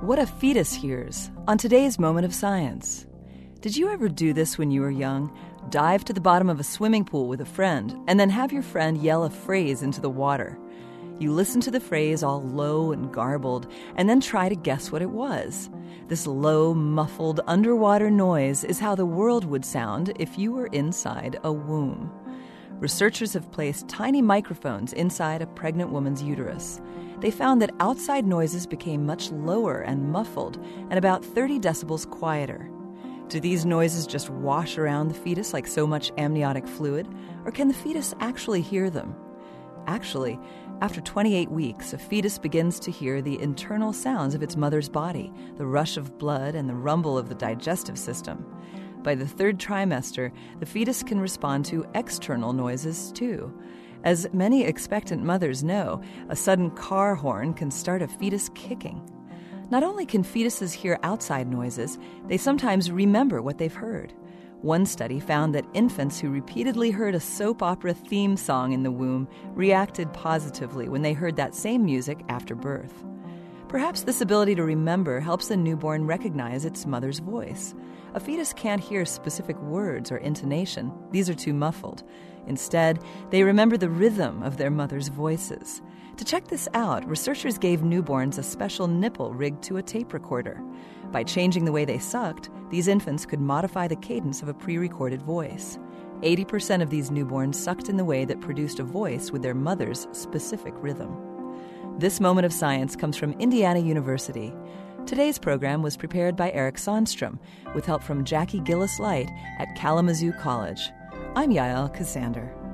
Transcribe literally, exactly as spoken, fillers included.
What a fetus hears on today's Moment of Science. Did you ever do this when you were young? Dive to the bottom of a swimming pool with a friend and then have your friend yell a phrase into the water. You listen to the phrase all low and garbled and then try to guess what it was. This low, muffled, underwater noise is how the world would sound if you were inside a womb. Researchers have placed tiny microphones inside a pregnant woman's uterus. They found that outside noises became much lower and muffled and about thirty decibels quieter. Do these noises just wash around the fetus like so much amniotic fluid, or can the fetus actually hear them? Actually, after twenty-eight weeks, a fetus begins to hear the internal sounds of its mother's body, the rush of blood and the rumble of the digestive system. By the third trimester, the fetus can respond to external noises too. As many expectant mothers know, a sudden car horn can start a fetus kicking. Not only can fetuses hear outside noises, they sometimes remember what they've heard. One study found that infants who repeatedly heard a soap opera theme song in the womb reacted positively when they heard that same music after birth. Perhaps this ability to remember helps a newborn recognize its mother's voice. A fetus can't hear specific words or intonation. These are too muffled. Instead, they remember the rhythm of their mother's voices. To check this out, researchers gave newborns a special nipple rigged to a tape recorder. By changing the way they sucked, these infants could modify the cadence of a pre-recorded voice. eighty percent of these newborns sucked in the way that produced a voice with their mother's specific rhythm. This Moment of Science comes from Indiana University. Today's program was prepared by Eric Sonstrom, with help from Jackie Gillis Light at Kalamazoo College. I'm Yael Ksander.